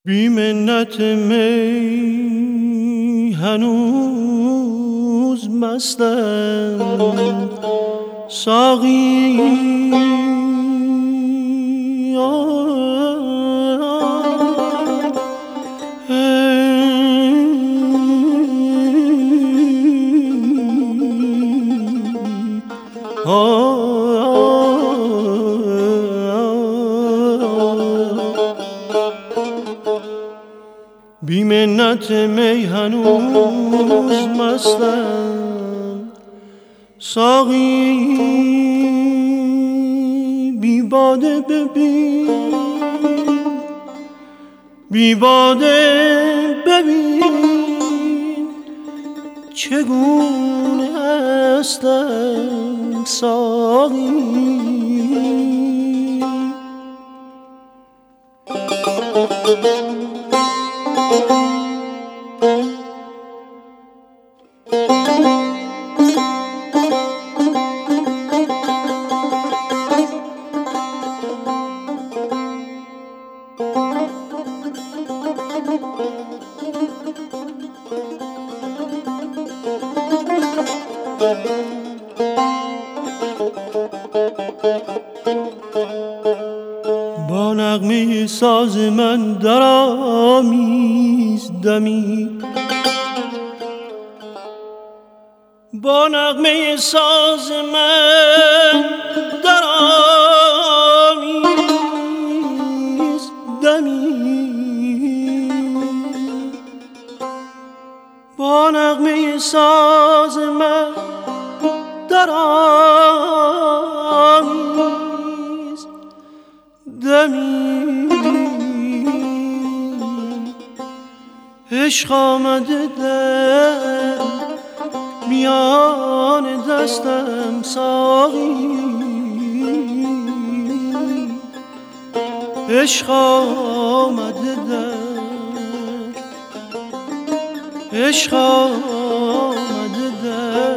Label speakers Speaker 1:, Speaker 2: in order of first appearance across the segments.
Speaker 1: بی منت می هنوز مستم ساقی بی منت می هنوز مستم ساقی بی باده ببین بی باده ببین چگونه هستم ساقی با نغمه ساز من درآمیز دمی با نغمه ساز من درآمیز دمی با نغمه ساز من درآمیز دمی عشق آمده در میان دستم ساقی عشق آمده در عشق آمده در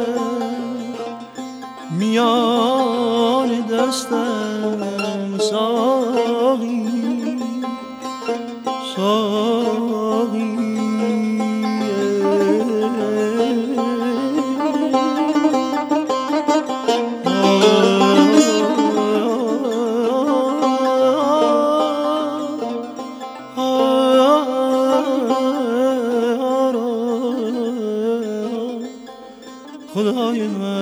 Speaker 1: میان دستم ساقی ساقی خدای من